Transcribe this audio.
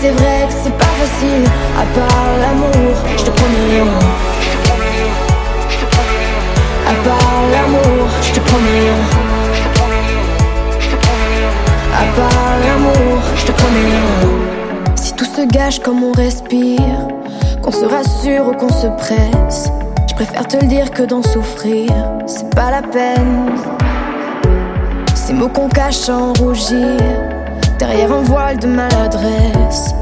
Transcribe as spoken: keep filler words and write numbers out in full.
c'est vrai que c'est pas facile. À part l'amour, je te promets rien. À part l'amour, je te promets rien. À part l'amour, je te promets rien. Si tout se gâche comme on respire, qu'on se rassure ou qu'on se presse, je préfère te le dire que d'en souffrir. C'est pas la peine. Ces mots qu'on cache sans rougir, derrière un voile de maladresse,